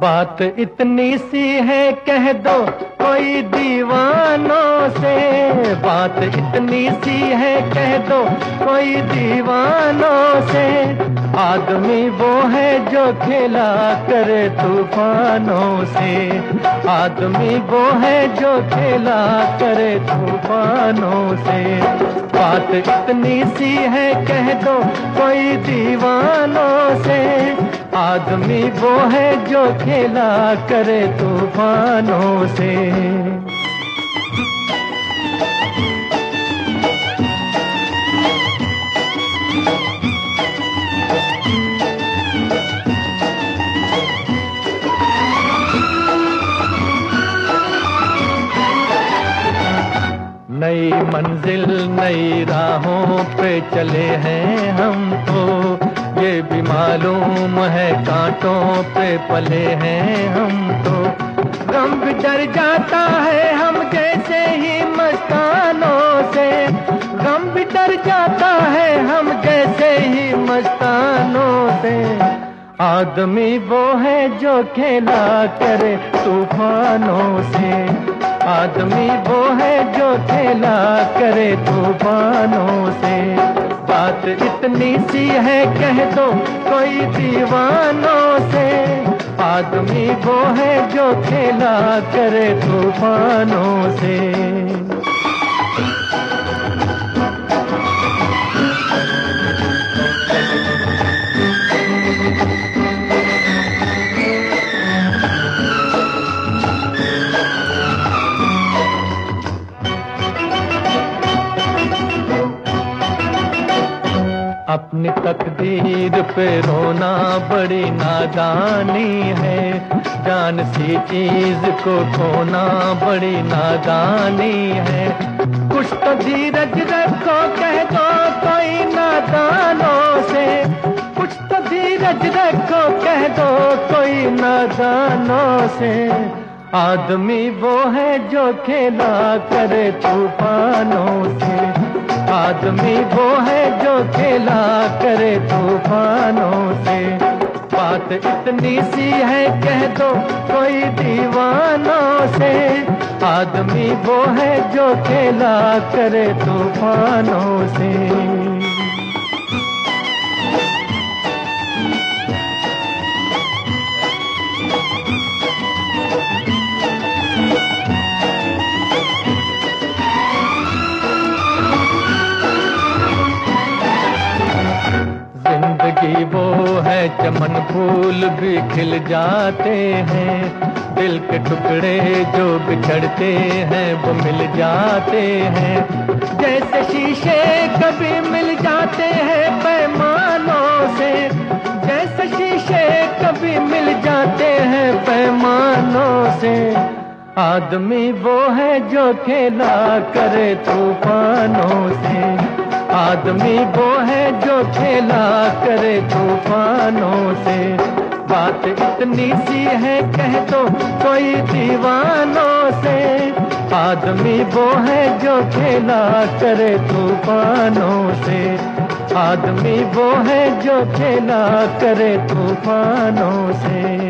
बात इतनी सी है कह दो कोई दीवानों से, बात इतनी सी है कह दो कोई दीवानों से। आदमी वो है जो खेला करे तूफानों से, आदमी वो है जो खेला करे तूफानों से। बात इतनी सी है कह दो कोई दीवानों से, आदमी वो है जो खेला करे तूफानों से। नई मंजिल नई राहों पे चले हैं हम तो, ये भी मालूम है कांटों पे पले हैं हम तो। गम भी डर जाता है हम जैसे ही मस्तानों से, गम भी डर जाता है हम जैसे ही मस्तानों से। आदमी वो है जो खेला करे तूफानों से, आदमी वो है जो खेला करे तूफानों से। बात इतनी सी है कह दो कोई दीवानों से, आदमी वो है जो खेला करे तूफानों से। अपनी तकदीर पे रोना बड़ी नादानी है, जान सी चीज को खोना बड़ी नादानी है। कुछ तो धीरज रखो कह दो कोई नादानों से, कुछ तो धीरज रखो कह दो कोई नादानों से। आदमी वो है जो खेला करे तूफानों से, आदमी वो है जो खेला करे तूफानों से। बात इतनी सी है कह दो कोई दीवानों से, आदमी वो है जो खेला करे तूफानों से। जिंदगी वो है चमन फूल भी खिल जाते हैं, दिल के टुकड़े जो बिछड़ते हैं वो मिल जाते हैं। जैसे शीशे कभी मिल जाते हैं पैमानों से, जैसे शीशे कभी मिल जाते हैं पैमानों से। आदमी वो है जो खेला करे तूफानों से, आदमी वो है जो खेला करे तूफानों से। बात इतनी सी है कह दो कोई दीवानों से, आदमी वो है जो खेला करे तूफानों से, आदमी वो है जो खेला करे तूफानों से।